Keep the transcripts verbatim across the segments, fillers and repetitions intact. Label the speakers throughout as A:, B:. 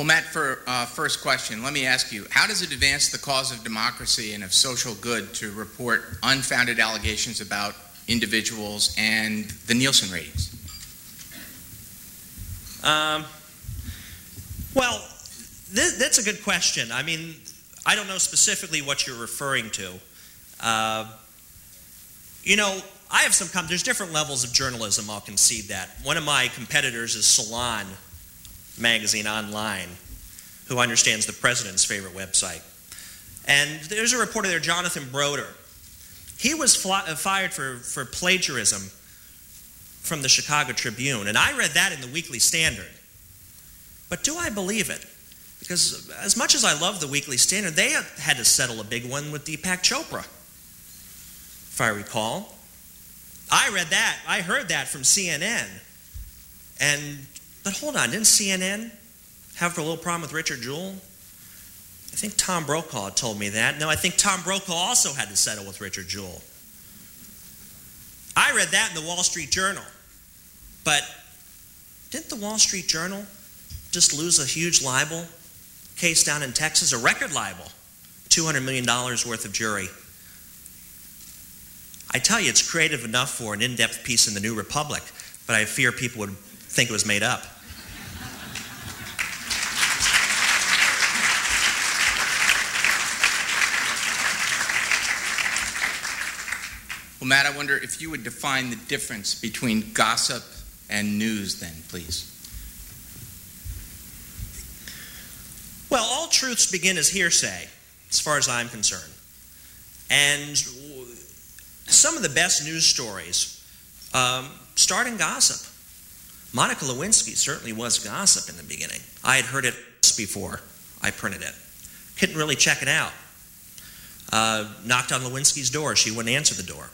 A: Well, Matt, for uh, first question, let me ask you, how does it advance the cause of democracy and of social good to report unfounded allegations about individuals and the Nielsen ratings?
B: Um, well, th- that's a good question. I mean, I don't know specifically what you're referring to. Uh, you know, I have some, com- there's different levels of journalism, I'll concede that. One of my competitors is Salon Magazine Online, who understands the president's favorite website. And there's a reporter there, Jonathan Broder. He was fly- fired for, for plagiarism from the Chicago Tribune, and I read that in the Weekly Standard. But do I believe it? Because as much as I love the Weekly Standard, they had to settle a big one with Deepak Chopra, if I recall. I read that, I heard that from C N N. And, but hold on, didn't C N N have a little problem with Richard Jewell? I think Tom Brokaw told me that. No, I think Tom Brokaw also had to settle with Richard Jewell. I read that in the Wall Street Journal. But didn't the Wall Street Journal just lose a huge libel case down in Texas, a record libel, two hundred million dollars worth of jury? I tell you, it's creative enough for an in-depth piece in the New Republic, but I fear people would think it was made up.
A: Well, Matt, I wonder if you would define the difference between gossip and news then, please.
B: Well, all truths begin as hearsay, as far as I'm concerned. And some of the best news stories um, start in gossip. Monica Lewinsky certainly was gossip in the beginning. I had heard it before I printed it. Couldn't really check it out. Uh, knocked on Lewinsky's door. She wouldn't answer the door.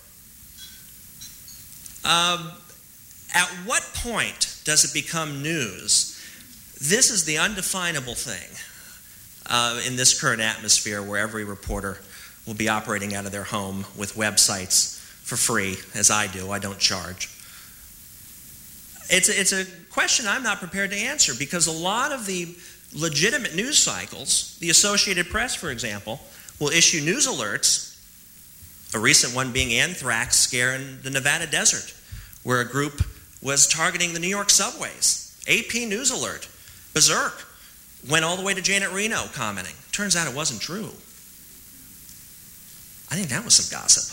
B: Um, at what point does it become news? This is the undefinable thing uh, in this current atmosphere where every reporter will be operating out of their home with websites for free, as I do. I don't charge. It's a, it's a question I'm not prepared to answer because a lot of the legitimate news cycles, the Associated Press, for example, will issue news alerts, a recent one being anthrax scare in the Nevada desert, where a group was targeting the New York subways. A P News Alert, berserk, went all the way to Janet Reno commenting. Turns out it wasn't true. I think that was some gossip.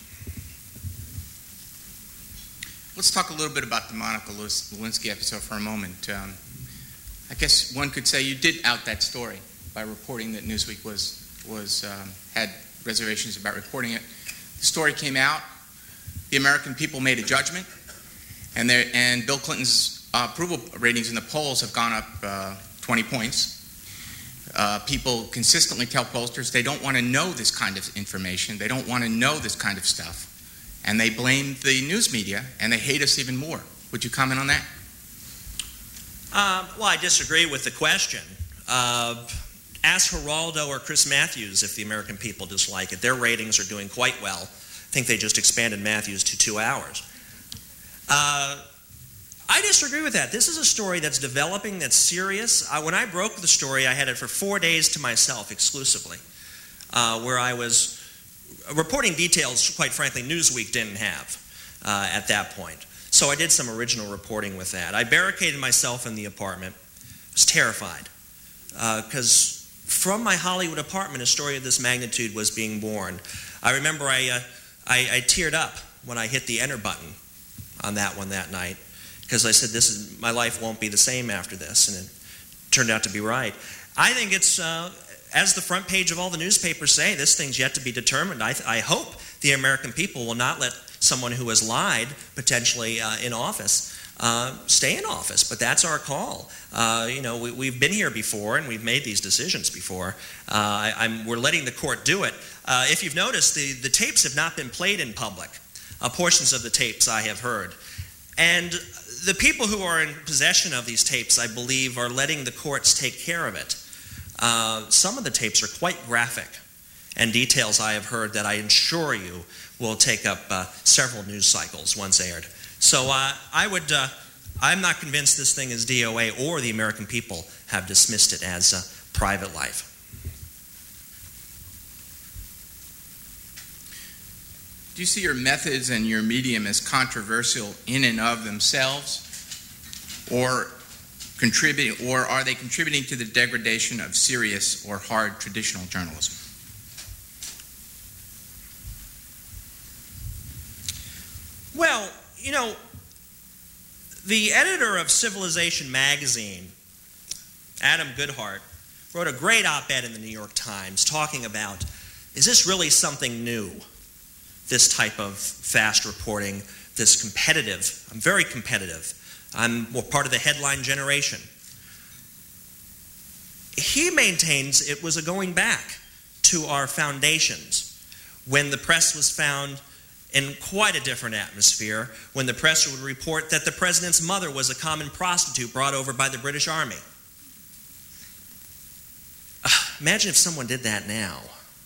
A: Let's talk a little bit about the Monica Lewinsky episode for a moment. Um, I guess one could say you did out that story by reporting that Newsweek was was um, had reservations about reporting it. The story came out. The American people made a judgment, and there and Bill Clinton's uh, approval ratings in the polls have gone up uh, twenty points. Uh, people consistently tell pollsters they don't want to know this kind of information. They don't want to know this kind of stuff. And they blame the news media, and they hate us even more. Would you comment on that?
B: Uh, well, I disagree with the question. Uh, ask Geraldo or Chris Matthews if the American people dislike it. Their ratings are doing quite well. I think they just expanded Matthews to two hours. Uh, I disagree with that. This is a story that's developing, that's serious. Uh, when I broke the story, I had it for four days to myself exclusively, uh, where I was reporting details, quite frankly, Newsweek didn't have uh, at that point. So I did some original reporting with that. I barricaded myself in the apartment. I was terrified because uh, from my Hollywood apartment, a story of this magnitude was being born. I remember I, uh, I, I teared up when I hit the enter button on that one that night because I said, "This is my life won't be the same after this," and it turned out to be right. I think it's, uh, as the front page of all the newspapers say, this thing's yet to be determined. I, th- I hope the American people will not let someone who has lied, potentially uh, in office, uh, stay in office. But that's our call. Uh, you know, we, we've been here before, and we've made these decisions before. Uh, I, I'm, we're letting the court do it. Uh, if you've noticed, the, the tapes have not been played in public. Uh, portions of the tapes I have heard. And the people who are in possession of these tapes, I believe, are letting the courts take care of it. Uh, some of the tapes are quite graphic, and details I have heard that I assure you will take up uh, several news cycles once aired. So uh, I would uh, I'm not convinced this thing is D O A or the American people have dismissed it as a private life.
A: Do you see your methods and your medium as controversial in and of themselves, or contributing, or are they contributing to the degradation of serious or hard traditional journalism?
B: Well, you know, the editor of Civilization magazine, Adam Goodhart, wrote a great op-ed in the New York Times talking about, is this really something new, this type of fast reporting, this competitive? I'm very competitive. I'm part of the headline generation. He maintains it was a going back to our foundations when the press was found in quite a different atmosphere, when the press would report that the president's mother was a common prostitute brought over by the British Army. Uh, imagine if someone did that now.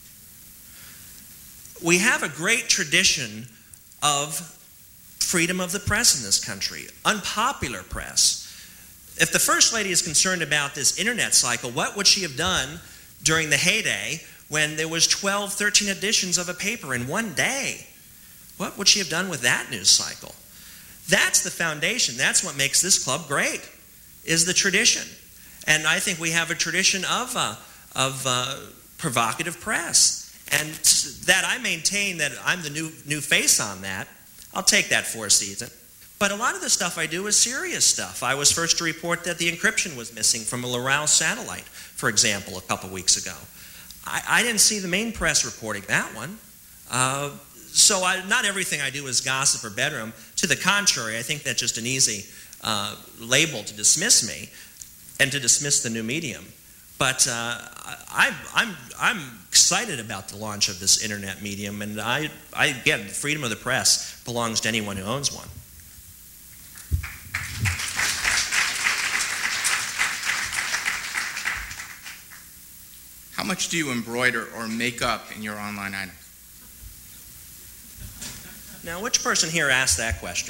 B: We have a great tradition of freedom of the press in this country, unpopular press. If the First Lady is concerned about this internet cycle, what would she have done during the heyday when there was twelve, thirteen editions of a paper in one day? What would she have done with that news cycle? That's the foundation. That's what makes this club great, is the tradition. And I think we have a tradition of, uh, of uh, provocative press. And that I maintain that I'm the new, new face on that. I'll take that for a season. But a lot of the stuff I do is serious stuff. I was first to report that the encryption was missing from a Loral satellite, for example, a couple weeks ago. I, I didn't see the main press reporting that one. Uh, So I, not everything I do is gossip or bedroom. To the contrary, I think that's just an easy uh, label to dismiss me and to dismiss the new medium. But uh, I, I'm, I'm excited about the launch of this internet medium, and I, I again, the freedom of the press belongs to anyone who owns one.
A: How much do you embroider or make up in your online items?
B: Now, which person here asked that question?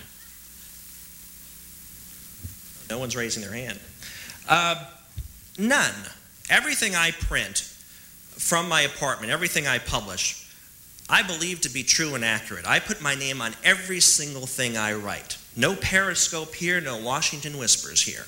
B: No one's raising their hand. Uh, none. Everything I print from my apartment, everything I publish, I believe to be true and accurate. I put my name on every single thing I write. No Periscope here, no Washington Whispers here.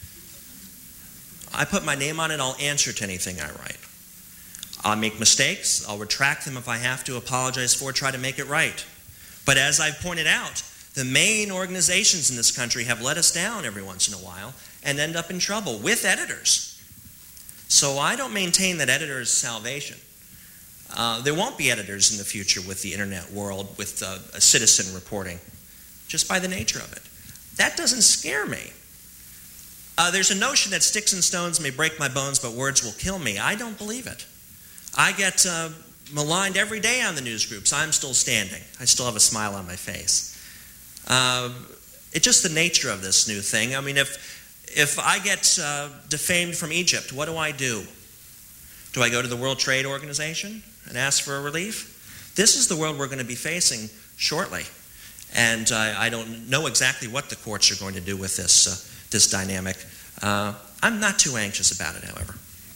B: I put my name on it, I'll answer to anything I write. I'll make mistakes, I'll retract them if I have to, apologize for, try to make it right. But as I've pointed out, the main organizations in this country have let us down every once in a while and end up in trouble with editors. So I don't maintain that editor is salvation. Uh, there won't be editors in the future with the internet world, with uh, a citizen reporting, just by the nature of it. That doesn't scare me. Uh, there's a notion that sticks and stones may break my bones, but words will kill me. I don't believe it. I get uh, maligned every day on the news groups. I'm still standing. I still have a smile on my face. Uh, it's just the nature of this new thing. I mean, if if I get uh, defamed from Egypt, what do I do? Do I go to the World Trade Organization and ask for a relief? This is the world we're going to be facing shortly. And uh, I don't know exactly what the courts are going to do with this, uh, this dynamic. Uh, I'm not too anxious about it, however.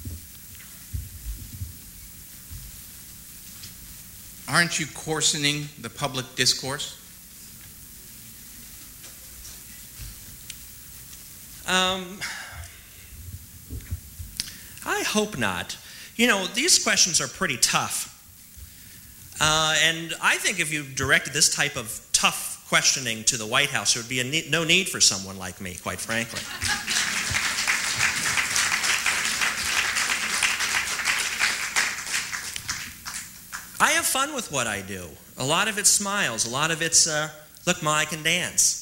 A: Aren't you coarsening the public discourse?
B: Um, I hope not. You know, these questions are pretty tough. Uh, and I think if you directed this type of tough questioning to the White House, there would be a ne- no need for someone like me, quite frankly. I have fun with what I do. A lot of it's smiles. A lot of it's, uh, look, Ma, I can dance.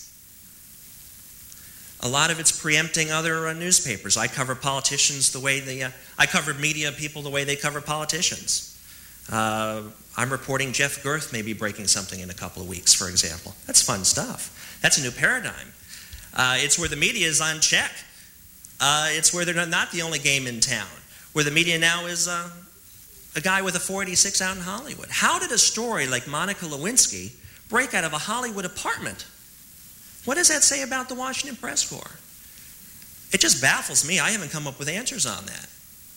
B: A lot of it's preempting other uh, newspapers. I cover politicians the way they, uh, I cover media people the way they cover politicians. Uh, I'm reporting Jeff Gerth may be breaking something in a couple of weeks, for example. That's fun stuff. That's a new paradigm. Uh, it's where the media is on check. Uh, it's where they're not the only game in town. Where the media now is uh, a guy with a four eighty-six out in Hollywood. How did a story like Monica Lewinsky break out of a Hollywood apartment? What does that say about the Washington Press Corps? It just baffles me. I haven't come up with answers on that.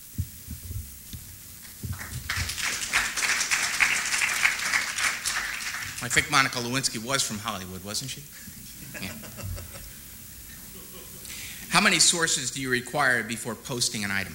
A: I think Monica Lewinsky was from Hollywood, wasn't she? Yeah. How many sources do you require before posting an item?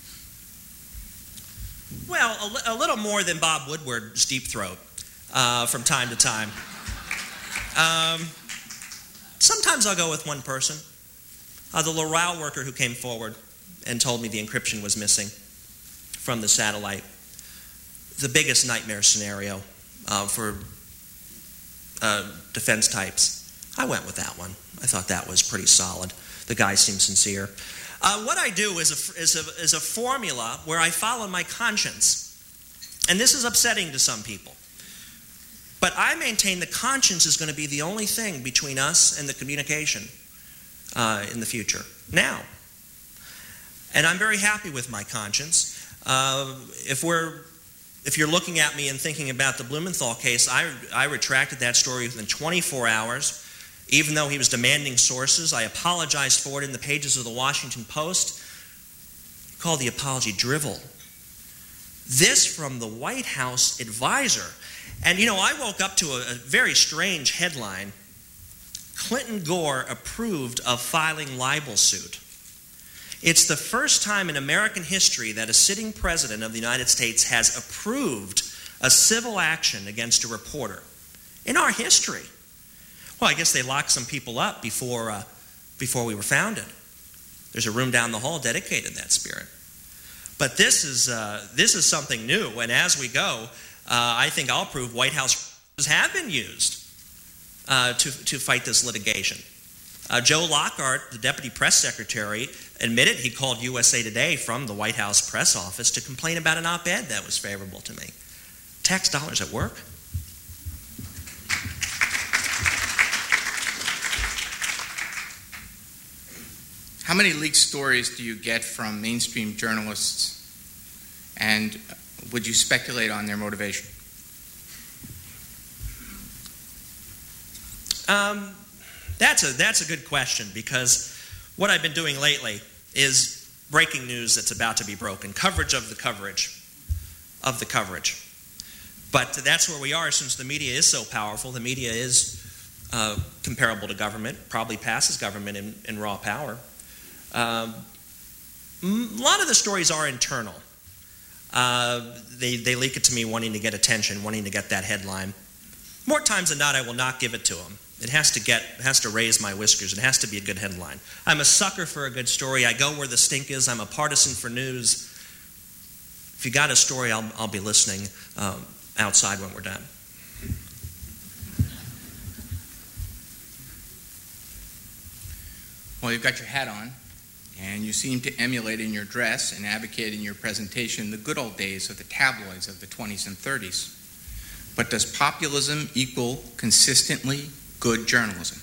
B: Well, a, li- a little more than Bob Woodward's Deep Throat uh, from time to time. Um, sometimes I'll go with one person. Uh, the Loral worker who came forward and told me the encryption was missing from the satellite. The biggest nightmare scenario uh, for uh, defense types. I went with that one. I thought that was pretty solid. The guy seemed sincere. Uh, what I do is a, is, a, is a formula where I follow my conscience. And this is upsetting to some people. But I maintain the conscience is going to be the only thing between us and the communication uh, in the future. Now. And I'm very happy with my conscience. Uh, if we're, if you're looking at me and thinking about the Blumenthal case, I, I retracted that story within twenty-four hours. Even though he was demanding sources, I apologized for it in the pages of the Washington Post. He called the apology drivel. This from the White House advisor. And, you know, I woke up to a, a very strange headline. Clinton Gore approved of filing libel suit. It's the first time in American history that a sitting president of the United States has approved a civil action against a reporter. In our history. Well, I guess they locked some people up before, uh, before we were founded. There's a room down the hall dedicated to that spirit. But this is, uh, this is something new, and as we go, uh, I think I'll prove White House have been used uh, to, to fight this litigation. Uh, Joe Lockhart, the deputy press secretary, admitted he called U S A Today from the White House press office to complain about an op-ed that was favorable to me. Tax dollars at work?
A: How many leaked stories do you get from mainstream journalists, and would you speculate on their motivation?
B: Um, that's a that's a good question, because what I've been doing lately is breaking news that's about to be broken, coverage of the coverage of the coverage. But that's where we are, since the media is so powerful. The media is uh, comparable to government, probably passes government in, in raw power. Um, a lot of the stories are internal. Uh, they, they leak it to me wanting to get attention, wanting to get that headline. More times than not, I will not give it to them. It has to get, it has to raise my whiskers. It has to be a good headline. I'm a sucker for a good story. I go where the stink is. I'm a partisan for news. If you got a story, I'll, I'll be listening um, outside when we're done.
A: Well, you've got your hat on, and you seem to emulate in your dress and advocate in your presentation the good old days of the tabloids of the twenties and thirties. But does populism equal consistently good journalism?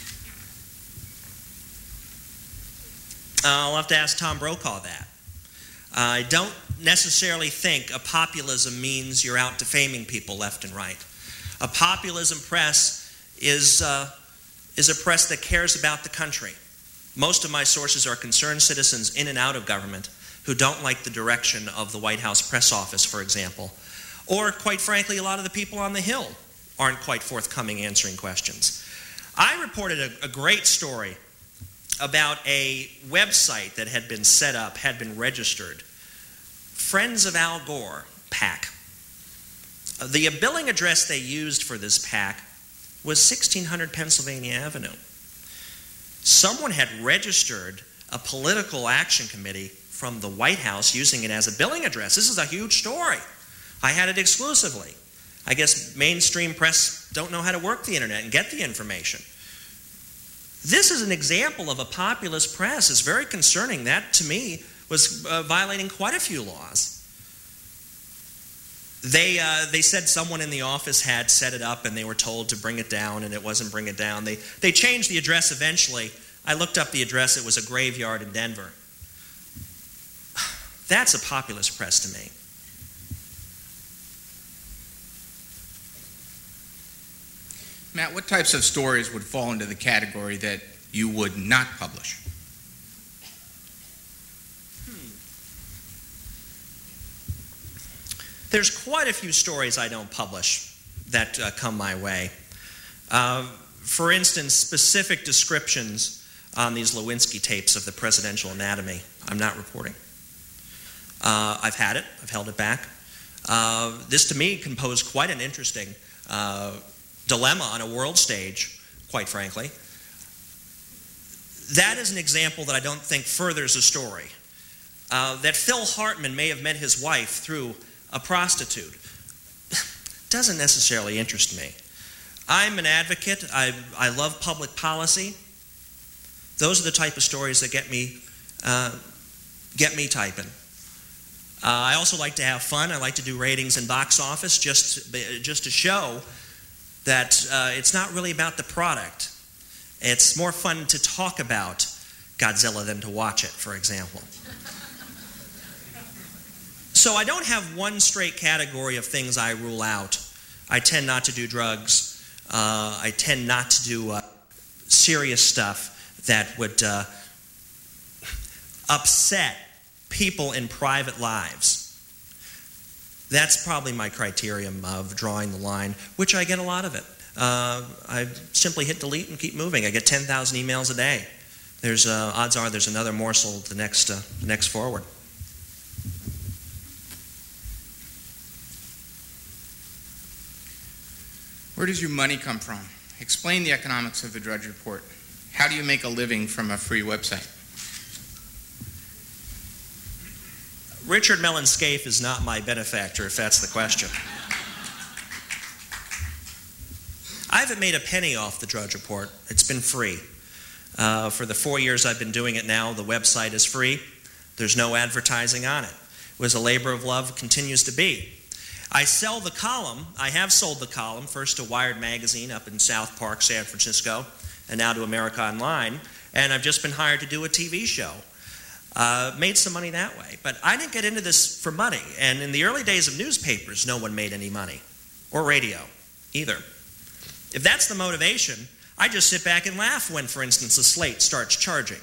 B: Uh, I'll have to ask Tom Brokaw that. I don't necessarily think a populism means you're out defaming people left and right. A populism press is, uh, is a press that cares about the country. Most of my sources are concerned citizens in and out of government who don't like the direction of the White House press office, for example. Or, quite frankly, a lot of the people on the Hill aren't quite forthcoming answering questions. I reported a, a great story about a website that had been set up, had been registered. Friends of Al Gore, PAC. The billing address they used for this PAC was sixteen hundred Pennsylvania Avenue. Someone had registered a political action committee from the White House using it as a billing address. This is a huge story. I had it exclusively. I guess mainstream press don't know how to work the internet and get the information. This is an example of a populist press. It's very concerning. That, to me, was uh, violating quite a few laws. They, uh, they said someone in the office had set it up and they were told to bring it down, and it wasn't bring it down. They, they changed the address eventually. I looked up the address. It was a graveyard in Denver. That's a populist press to me.
A: Matt, what types of stories would fall into the category that you would not publish?
B: Hmm. There's quite a few stories I don't publish that uh, come my way. Uh, for instance, specific descriptions on these Lewinsky tapes of the presidential anatomy, I'm not reporting. Uh, I've had it. I've held it back. Uh, this, to me, can pose quite an interesting uh, dilemma on a world stage, quite frankly. That is an example that I don't think furthers a story. Uh, that Phil Hartman may have met his wife through a prostitute doesn't necessarily interest me. I'm an advocate. I, I love public policy. Those are the type of stories that get me, uh, get me typing. Uh, I also like to have fun. I like to do ratings and box office just, just to show that uh, it's not really about the product. It's more fun to talk about Godzilla than to watch it, for example. So I don't have one straight category of things I rule out. I tend not to do drugs. Uh, I tend not to do uh, serious stuff that would uh, upset people in private lives. That's probably my criterion of drawing the line, which I get a lot of it. Uh, I simply hit delete and keep moving. I get ten thousand emails a day. There's uh, odds are there's another morsel the next uh, the next forward.
A: Where does your money come from? Explain the economics of the Drudge Report. How do you make a living from a free website?
B: Richard Mellon Scaife is not my benefactor, if that's the question. I haven't made a penny off the Drudge Report. It's been free. Uh, for the four years I've been doing it now, the website is free. There's no advertising on it. It was a labor of love, continues to be. I sell the column. I have sold the column, first to Wired Magazine up in South Park, San Francisco, and now to America Online. And I've just been hired to do a T V show. Uh, made some money that way. But I didn't get into this for money. And in the early days of newspapers, no one made any money. Or radio, either. If that's the motivation, I just sit back and laugh when, for instance, a Slate starts charging.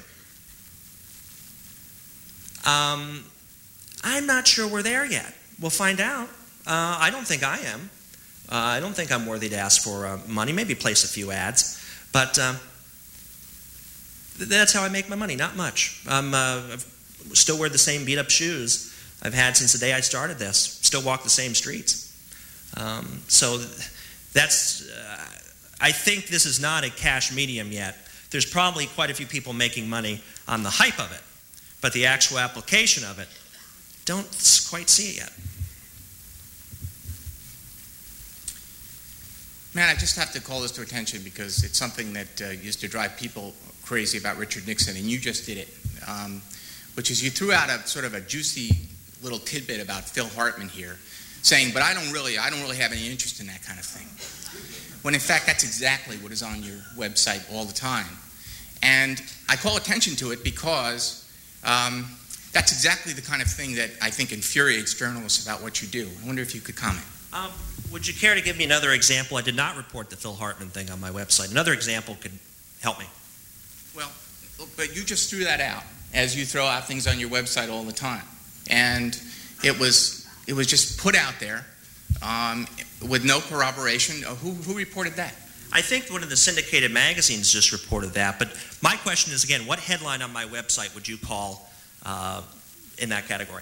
B: Um, I'm not sure we're there yet. We'll find out. Uh, I don't think I am. Uh, I don't think I'm worthy to ask for uh, money. Maybe place a few ads. But um, th- that's how I make my money, not much. I'm uh, I've still wear the same beat-up shoes I've had since the day I started this. Still walk the same streets. Um, so that's, uh, I think this is not a cash medium yet. There's probably quite a few people making money on the hype of it. But the actual application of it, don't quite see it yet.
A: Matt, I just have to call this to attention because it's something that uh, used to drive people crazy about Richard Nixon, and you just did it, um, which is you threw out a sort of a juicy little tidbit about Phil Hartman here, saying, but I don't really, I don't really have any interest in that kind of thing. When in fact, that's exactly what is on your website all the time. And I call attention to it because um, that's exactly the kind of thing that I think infuriates journalists about what you do. I wonder if you could comment.
B: Um, would you care to give me another example? I did not report the Phil Hartman thing on my website. Another example could help me.
A: Well, but you just threw that out, as you throw out things on your website all the time. And it was it was just put out there um, with no corroboration. Who, who reported that?
B: I think one of the syndicated magazines just reported that. But my question is, again, what headline on my website would you call uh, in that category?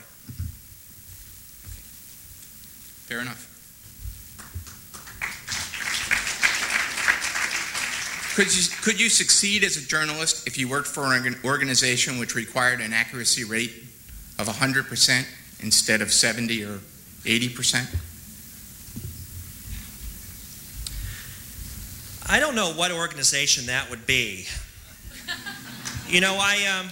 A: Fair enough. Could you, could you succeed as a journalist if you worked for an organization which required an accuracy rate of one hundred percent instead of seventy or eighty percent?
B: I don't know what organization that would be. You know, I um,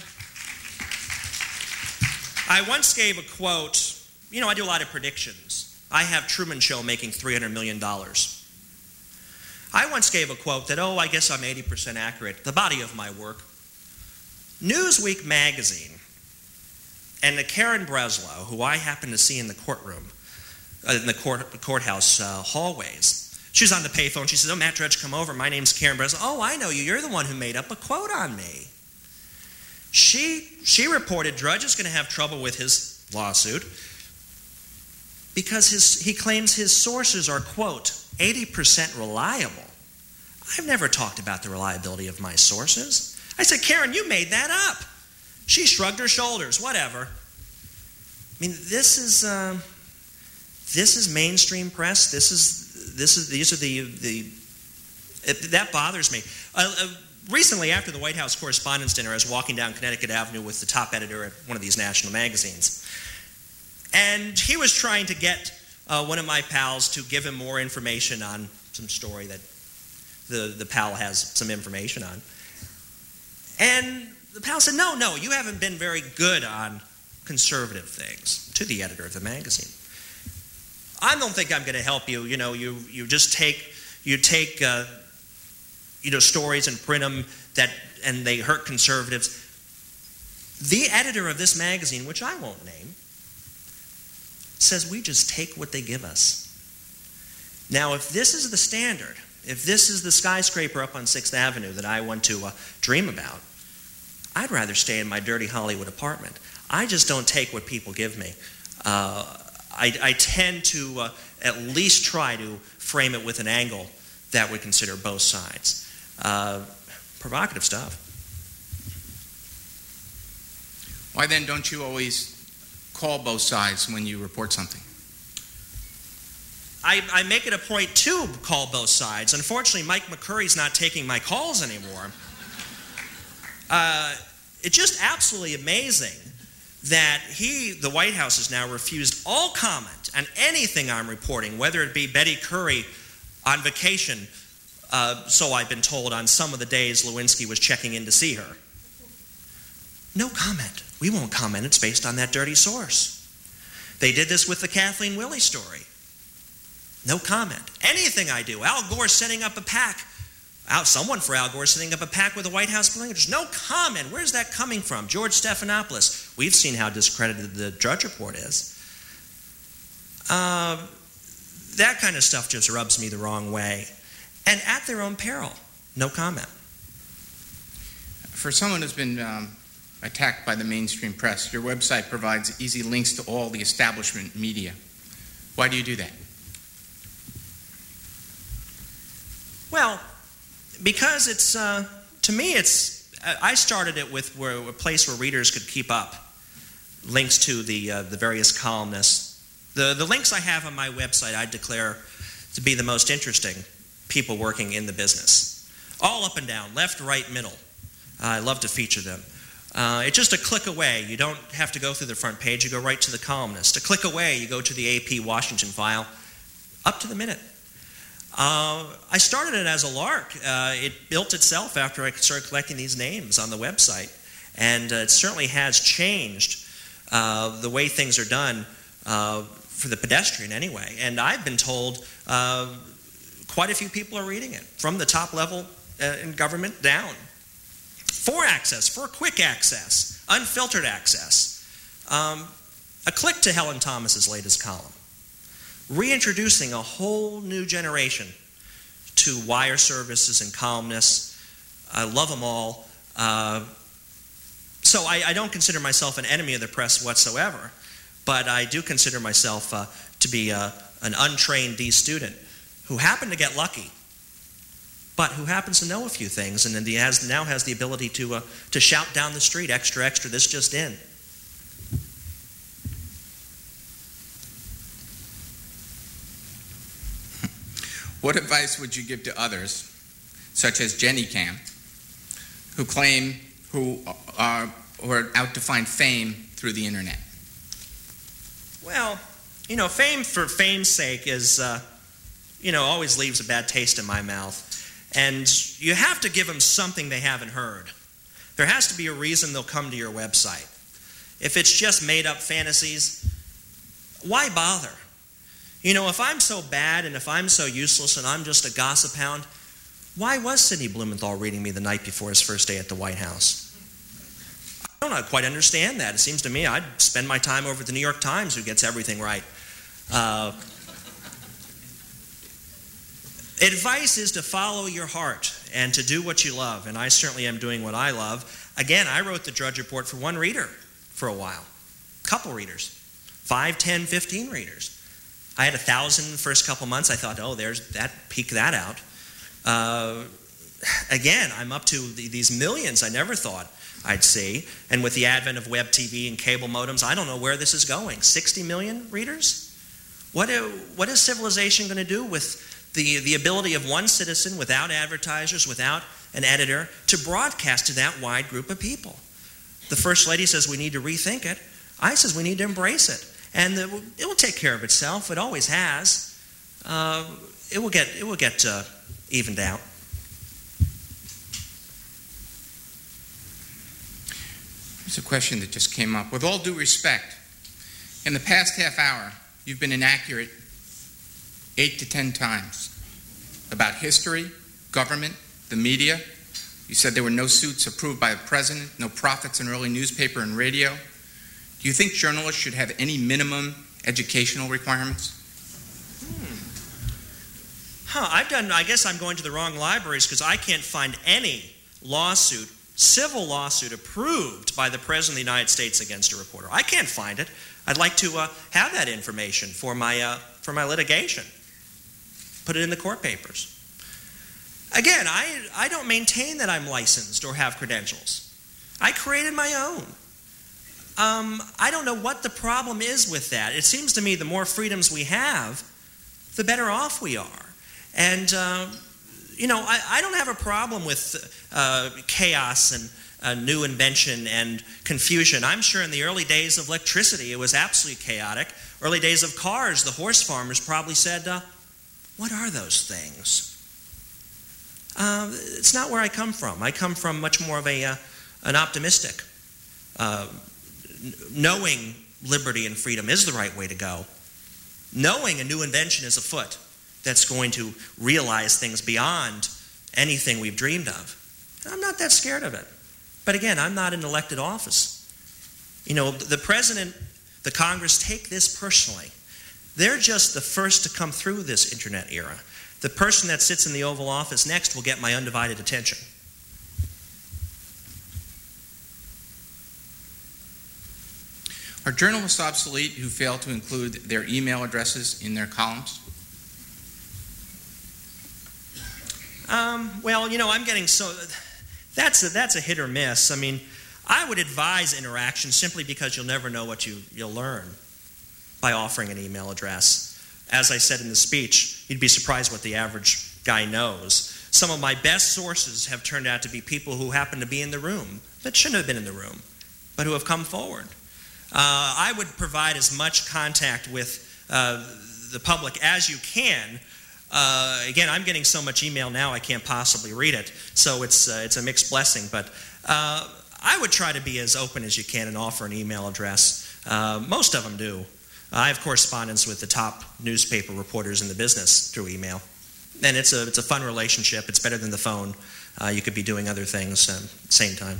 B: I once gave a quote. You know, I do a lot of predictions. I have Truman Show making three hundred million dollars. I once gave a quote that, oh, I guess I'm eighty percent accurate, the body of my work. Newsweek magazine and the Karen Breslow, who I happened to see in the courtroom, uh, in the court, courthouse uh, hallways, She was on the payphone. She says, oh, Matt Drudge, come over. My name's Karen Breslin. Oh, I know you. You're the one who made up a quote on me. She, she reported Drudge is going to have trouble with his lawsuit because his, he claims his sources are, quote, eighty percent reliable. I've never talked about the reliability of my sources. I said, Karen, you made that up. She shrugged her shoulders, whatever. I mean, this is uh, this is mainstream press. This is this is these are the the it, that bothers me. Uh, uh, recently, after the White House Correspondents' Dinner, I was walking down Connecticut Avenue with the top editor at one of these national magazines, and he was trying to get uh, one of my pals to give him more information on some story that the the pal has some information on, and the pal said, no, no, you haven't been very good on conservative things, to the editor of the magazine. I don't think I'm going to help you. You know, you you just take you take uh, you know stories and print them that and they hurt conservatives. The editor of this magazine, which I won't name, says we just take what they give us. Now, if this is the standard, if this is the skyscraper up on Sixth Avenue that I want to uh, dream about, I'd rather stay in my dirty Hollywood apartment. I just don't take what people give me. Uh, I, I tend to uh, at least try to frame it with an angle that would consider both sides. Uh, provocative stuff.
A: Why then don't you always call both sides when you report something?
B: I, I make it a point to call both sides. Unfortunately, Mike McCurry's not taking my calls anymore. Uh, it's just absolutely amazing that he, the White House, has now refused all comment on anything I'm reporting, whether it be Betty Curry on vacation, uh, so I've been told, on some of the days Lewinsky was checking in to see her. No comment. We won't comment. It's based on that dirty source. They did this with the Kathleen Willey story. No comment. Anything I do, Al Gore setting up a PAC, Out, someone for Al Gore setting up a PAC with the White House building. There's no comment. Where's that coming from? George Stephanopoulos. We've seen how discredited the Drudge Report is. Uh, that kind of stuff just rubs me the wrong way. And at their own peril, no comment.
A: For someone who's been um, attacked by the mainstream press, your website provides easy links to all the establishment media. Why do you do that?
B: Well, because it's, uh, to me, it's, I started it with where, a place where readers could keep up links to the uh, the various columnists. The, the links I have on my website I declare to be the most interesting people working in the business. All up and down, left, right, middle. Uh, I love to feature them. Uh, it's just a click away. You don't have to go through the front page. You go right to the columnist. A click away, you go to the A P Washington file, up to the minute. Uh, I started it as a lark. Uh, it built itself after I started collecting these names on the website. And uh, it certainly has changed uh, the way things are done uh, for the pedestrian anyway. And I've been told uh, quite a few people are reading it, from the top level uh, in government down. For access, for quick access, unfiltered access. Um, a click to Helen Thomas's latest column. Reintroducing a whole new generation to wire services and columnists. I love them all. Uh, so I, I don't consider myself an enemy of the press whatsoever, but I do consider myself uh, to be a, an untrained D student who happened to get lucky, but who happens to know a few things, and then he has, now has the ability to, uh, to shout down the street, extra, extra, this just in.
A: What advice would you give to others, such as Jenny Cam, who claim who are, who are out to find fame through the internet?
B: Well, you know, fame for fame's sake is, uh, you know, always leaves a bad taste in my mouth. And you have to give them something they haven't heard. There has to be a reason they'll come to your website. If it's just made-up fantasies, why bother? You know, if I'm so bad and if I'm so useless and I'm just a gossip hound, why was Sidney Blumenthal reading me the night before his first day at the White House? I don't quite understand that. It seems to me I'd spend my time over at the New York Times, who gets everything right. Uh, Advice is to follow your heart and to do what you love, and I certainly am doing what I love. Again, I wrote the Drudge Report for one reader for a while, couple readers, five, ten, fifteen readers. I had a thousand in the first couple months. I thought, oh, there's that, peak that out. Uh, again, I'm up to the, these millions I never thought I'd see, and with the advent of web T V and cable modems, I don't know where this is going. sixty million readers? What, what is civilization going to do with the, the ability of one citizen without advertisers, without an editor, to broadcast to that wide group of people? The First Lady says we need to rethink it. I says we need to embrace it. And the, it will take care of itself. It always has. Uh, it will get, it will get uh, evened out.
A: There's a question that just came up. With all due respect, in the past half hour, you've been inaccurate eight to ten times about history, government, the media. You said there were no suits approved by the president, no profits in early newspaper and radio. Do you think journalists should have any minimum educational requirements?
B: Hmm. Huh, I've done, I guess I'm going to the wrong libraries because I can't find any lawsuit, civil lawsuit approved by the President of the United States against a reporter. I can't find it. I'd like to uh, have that information for my, uh, for my litigation. Put it in the court papers. Again, I, I don't maintain that I'm licensed or have credentials. I created my own. Um, I don't know what the problem is with that. It seems to me the more freedoms we have, the better off we are. And, uh, you know, I, I don't have a problem with uh, chaos and uh, new invention and confusion. I'm sure in the early days of electricity, it was absolutely chaotic. Early days of cars, the horse farmers probably said, uh, what are those things? Uh, it's not where I come from. I come from much more of a, uh, an optimistic uh, knowing liberty and freedom is the right way to go. Knowing a new invention is afoot that's going to realize things beyond anything we've dreamed of. I'm not that scared of it. But again, I'm not in elected office. You know, the president, the Congress take this personally. They're just the first to come through this internet era. The person that sits in the Oval Office next will get my undivided attention.
A: Are journalists obsolete who fail to include their email addresses in their columns?
B: Um, well, you know, I'm getting so... That's a, that's a hit or miss. I mean, I would advise interaction simply because you'll never know what you, you'll learn by offering an email address. As I said in the speech, you'd be surprised what the average guy knows. Some of my best sources have turned out to be people who happen to be in the room that shouldn't have been in the room, but who have come forward. Uh, I would provide as much contact with uh, the public as you can. Uh, again, I'm getting so much email now I can't possibly read it, so it's, uh, it's a mixed blessing. But uh, I would try to be as open as you can and offer an email address. Uh, most of them do. I have correspondence with the top newspaper reporters in the business through email. And it's a, it's a fun relationship. It's better than the phone. Uh, you could be doing other things at the same time.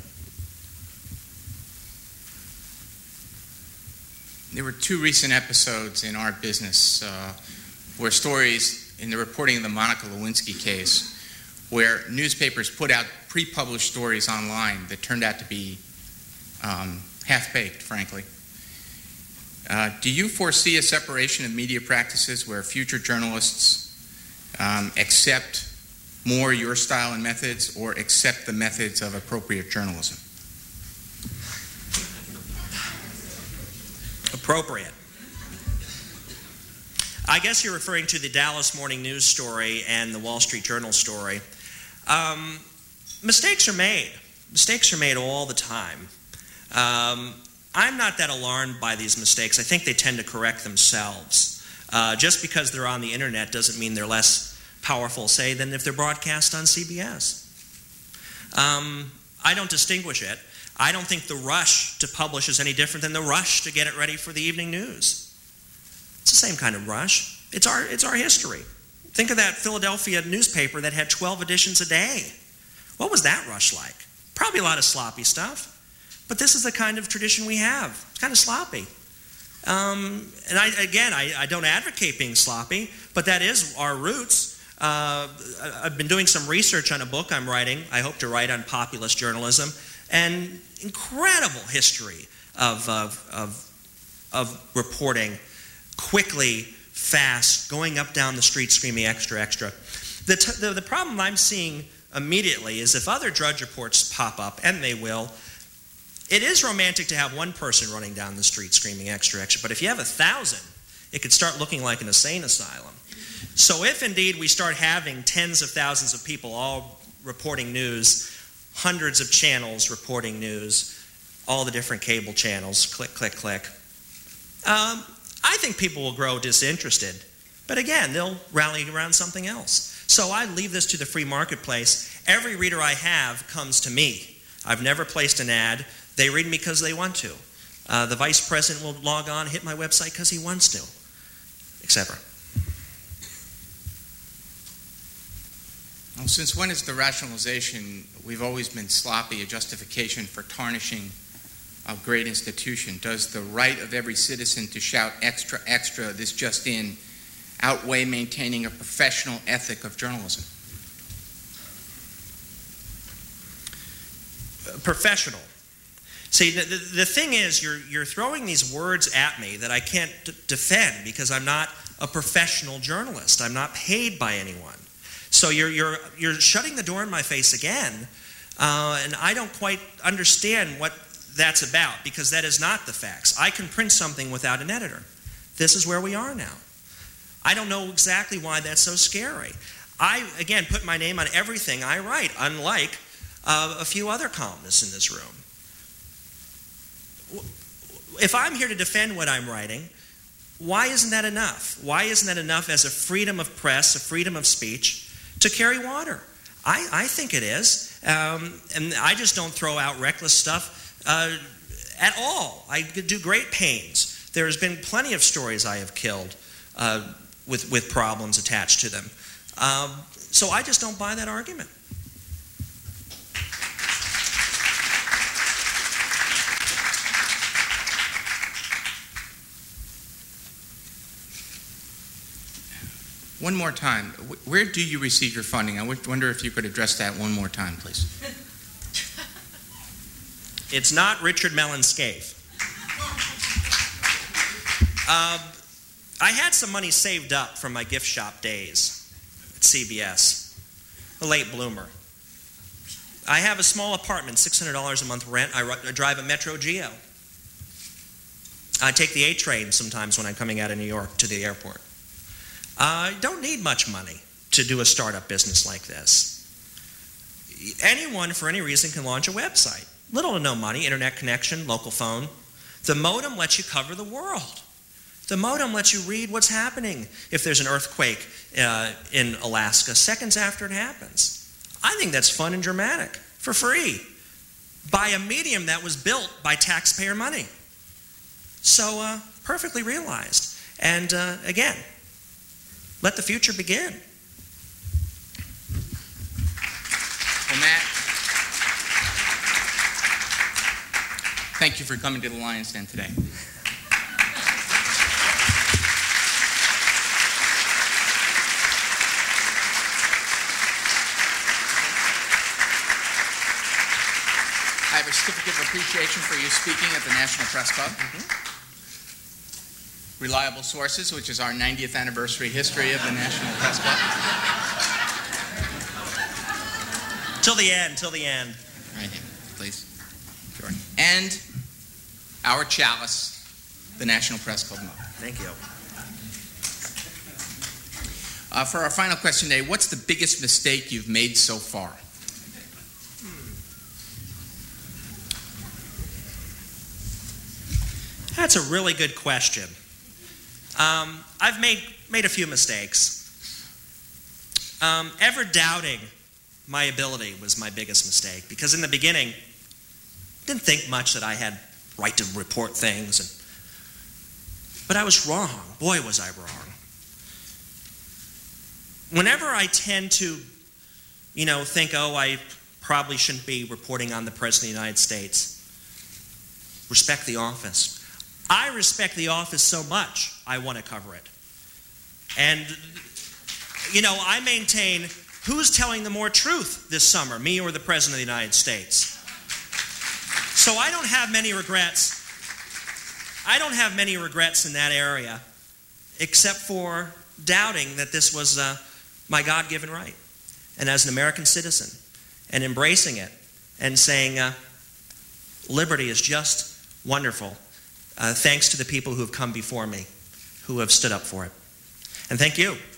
A: There were two recent episodes in our business uh, where stories in the reporting of the Monica Lewinsky case where newspapers put out pre-published stories online that turned out to be um, half-baked, frankly. Uh, do you foresee a separation of media practices where future journalists um, accept more your style and methods or accept the methods of appropriate journalism?
B: Appropriate. I guess you're referring to the Dallas Morning News story and the Wall Street Journal story. Um, mistakes are made. Mistakes are made all the time. Um, I'm not that alarmed by these mistakes. I think they tend to correct themselves. Uh, just because they're on the internet doesn't mean they're less powerful, say, than if they're broadcast on C B S. Um, I don't distinguish it. I don't think the rush to publish is any different than the rush to get it ready for the evening news. It's the same kind of rush. It's our, it's our history. Think of that Philadelphia newspaper that had twelve editions a day. What was that rush like? Probably a lot of sloppy stuff. But this is the kind of tradition we have. It's kind of sloppy. Um, and I, again, I, I don't advocate being sloppy, but that is our roots. Uh, I've been doing some research on a book I'm writing. I hope to write on populist journalism, and incredible history of, of, of, of reporting quickly, fast, going up down the street screaming extra, extra. The, t- the, the problem I'm seeing immediately is if other Drudge reports pop up, and they will, it is romantic to have one person running down the street screaming extra, extra, but if you have a thousand, it could start looking like an insane asylum. So if indeed we start having tens of thousands of people all reporting news, hundreds of channels reporting news, all the different cable channels, click, click, click, um, I think people will grow disinterested. But again, they'll rally around something else. So I leave this to the free marketplace. Every reader I have comes to me. I've never placed an ad. They read me because they want to. Uh, the vice president will log on, hit my website because he wants to, et cetera.
A: Well, since when is the rationalization, we've always been sloppy, a justification for tarnishing a great institution? Does the right of every citizen to shout extra, extra, this just in, outweigh maintaining a professional ethic of journalism?
B: Professional. See, the, the, the thing is, you're, you're throwing these words at me that I can't d- defend because I'm not a professional journalist. I'm not paid by anyone. So you're, you're, you're shutting the door in my face again, uh, and I don't quite understand what that's about because that is not the facts. I can print something without an editor. This is where we are now. I don't know exactly why that's so scary. I, again, put my name on everything I write, unlike uh, a few other columnists in this room. If I'm here to defend what I'm writing, why isn't that enough? Why isn't that enough as a freedom of press, a freedom of speech, to carry water? I, I think it is. Um, and I just don't throw out reckless stuff uh, at all. I do great pains. There's been plenty of stories I have killed uh, with, with problems attached to them. Um, so I just don't buy that argument.
A: One more time, where do you receive your funding? I wonder if you could address that one more time, please.
B: It's not Richard Mellon Scaife. Uh, I had some money saved up from my gift shop days at C B S, a late bloomer. I have a small apartment, six hundred dollars a month rent. I, I drive a Metro Geo. I take the A train sometimes when I'm coming out of New York to the airport. I uh, don't need much money to do a startup business like this. Anyone, for any reason, can launch a website. Little to no money, internet connection, local phone. The modem lets you cover the world. The modem lets you read what's happening if there's an earthquake uh, in Alaska seconds after it happens. I think that's fun and dramatic, for free, by a medium that was built by taxpayer money. So, uh, perfectly realized. And uh, again, let the future begin.
A: Well, Matt, thank you for coming to the Lion's Den today. I have a certificate of appreciation for you speaking at the National Press Club. Mm-hmm. Reliable Sources, which is our ninetieth anniversary history of the National Press Club.
B: Till the end, till the end.
A: Right here, please. Sure. And our chalice, the National Press Club mug.
B: Thank you.
A: Uh, for our final question today, what's the biggest mistake you've made so far?
B: That's a really good question. Um, I've made, made a few mistakes. Um, ever doubting my ability was my biggest mistake, because in the beginning, didn't think much that I had right to report things. And, but I was wrong. Boy, was I wrong. Whenever I tend to, you know, think, oh, I probably shouldn't be reporting on the President of the United States, respect the office. I respect the office so much, I want to cover it. And you know, I maintain, who's telling the more truth this summer, me or the President of the United States? So I don't have many regrets. I don't have many regrets in that area, except for doubting that this was uh, my God-given right. And as an American citizen, and embracing it, and saying, uh, liberty is just wonderful, uh, thanks to the people who have come before me, who have stood up for it. And thank you.